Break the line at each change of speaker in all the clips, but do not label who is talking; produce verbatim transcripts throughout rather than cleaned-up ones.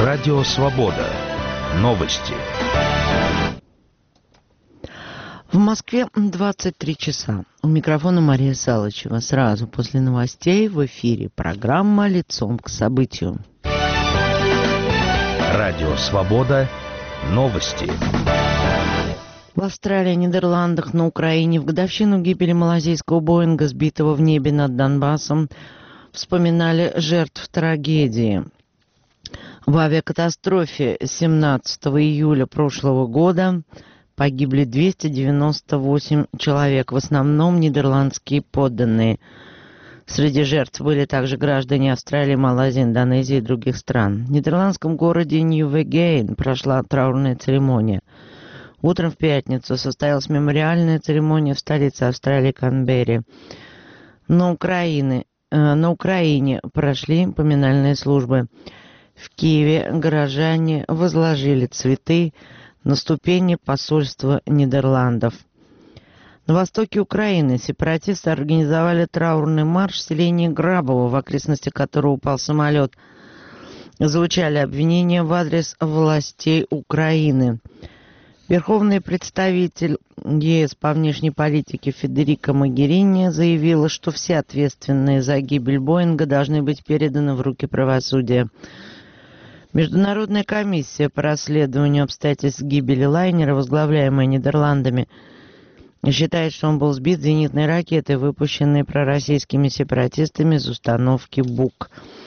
Радио Свобода. Новости.
В Москве двадцать три часа. У микрофона Мария Салычева. Сразу после новостей в эфире программа «Лицом к событию».
Радио Свобода. Новости.
В Австралии, Нидерландах, на Украине в годовщину гибели малазийского Боинга, сбитого в небе над Донбассом, вспоминали жертв трагедии. В авиакатастрофе семнадцатого июля прошлого года погибли двести девяносто восемь человек, в основном нидерландские подданные. Среди жертв были также граждане Австралии, Малайзии, Индонезии и других стран. В нидерландском городе Ньювегейн прошла траурная церемония. Утром в пятницу состоялась мемориальная церемония в столице Австралии Канберре. На Украине, э, на Украине прошли поминальные службы. В Киеве горожане возложили цветы на ступени посольства Нидерландов. На востоке Украины сепаратисты организовали траурный марш в селении Грабово, в окрестности которого упал самолет. Звучали обвинения в адрес властей Украины. Верховный представитель ЕС по внешней политике Федерика Могерини заявила, что все ответственные за гибель Боинга должны быть переданы в руки правосудия. Международная комиссия по расследованию обстоятельств гибели лайнера, возглавляемая Нидерландами, считает, что он был сбит зенитной ракетой, выпущенной пророссийскими сепаратистами из установки БУК.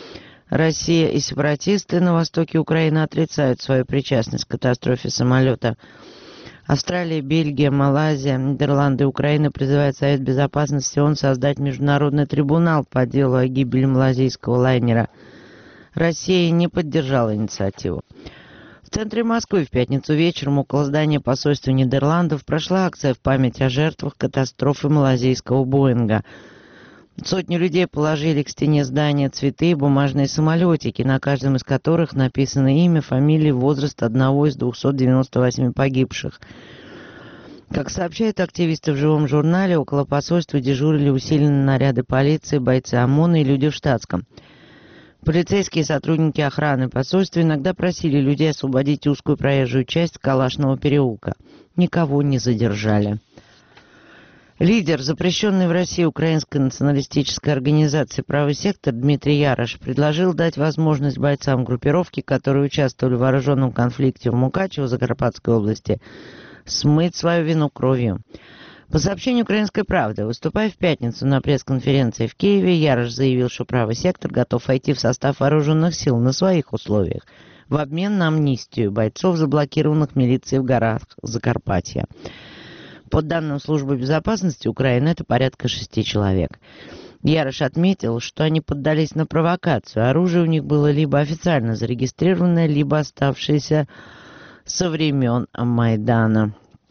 Россия и сепаратисты на востоке Украины отрицают свою причастность к катастрофе самолета. Австралия, Бельгия, Малайзия, Нидерланды и Украина призывают Совет Безопасности ООН создать международный трибунал по делу о гибели малайзийского лайнера. Россия не поддержала инициативу. В центре Москвы в пятницу вечером около здания посольства Нидерландов прошла акция в память о жертвах катастрофы малайзийского Боинга. Сотни людей положили к стене здания цветы и бумажные самолетики, на каждом из которых написано имя, фамилия, возраст одного из двухсот девяноста восьми погибших. Как сообщают активисты в живом журнале, около посольства дежурили усиленные наряды полиции, бойцы ОМОНа и люди в штатском. Полицейские сотрудники охраны посольства иногда просили людей освободить узкую проезжую часть Калашного переулка. Никого не задержали. Лидер запрещенной в России украинской националистической организации «Правый сектор» Дмитрий Ярош предложил дать возможность бойцам группировки, которые участвовали в вооруженном конфликте в Мукачево, Закарпатской области, смыть свою вину кровью. По сообщению «Украинской правды», выступая в пятницу на пресс-конференции в Киеве, Ярош заявил, что «Правый сектор» готов войти в состав вооруженных сил на своих условиях в обмен на амнистию бойцов, заблокированных милицией в горах Закарпатья. По данным Службы безопасности Украины, это порядка шести человек. Ярош отметил, что они поддались на провокацию. Оружие у них было либо официально зарегистрированное, либо оставшееся со времен Майдана.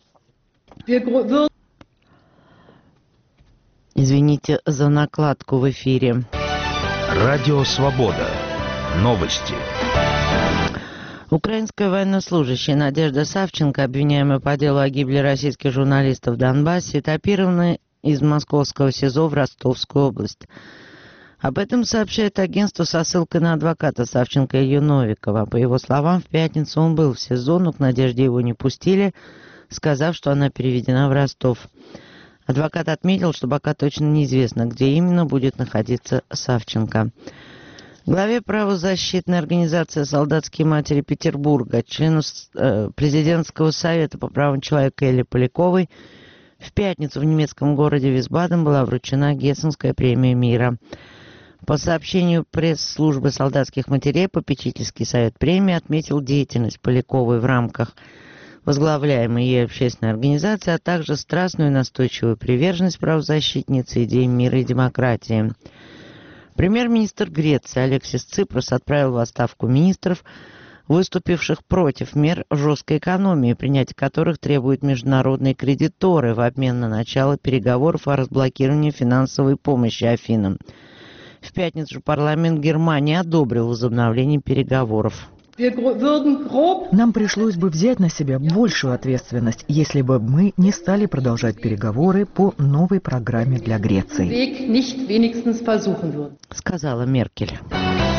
Извините за накладку в эфире.
Радио Свобода. Новости.
Украинская военнослужащая Надежда Савченко, обвиняемая по делу о гибели российских журналистов в Донбассе, этапирована из московского СИЗО в Ростовскую область. Об этом сообщает агентство со ссылкой на адвоката Савченко Илью Новикова. По его словам, в пятницу он был в СИЗО, но к Надежде его не пустили, сказав, что она переведена в Ростов. Адвокат отметил, что пока точно неизвестно, где именно будет находиться Савченко. Главе правозащитной организации «Солдатские матери Петербурга», члену э, президентского совета по правам человека Элле Поляковой, в пятницу в немецком городе Висбаден была вручена Гессенская премия мира. По сообщению пресс-службы солдатских матерей, попечительский совет премии отметил деятельность Поляковой в рамках возглавляемой ей общественной организации, а также страстную и настойчивую приверженность правозащитницы идеям мира и демократии. Премьер-министр Греции Алексис Ципрас отправил в отставку министров, выступивших против мер жесткой экономии, принятие которых требуют международные кредиторы в обмен на начало переговоров о разблокировании финансовой помощи Афинам. В пятницу парламент Германии одобрил возобновление переговоров.
Нам пришлось бы взять на себя большую ответственность, если бы мы не стали продолжать переговоры по новой программе для Греции,
сказала Меркель.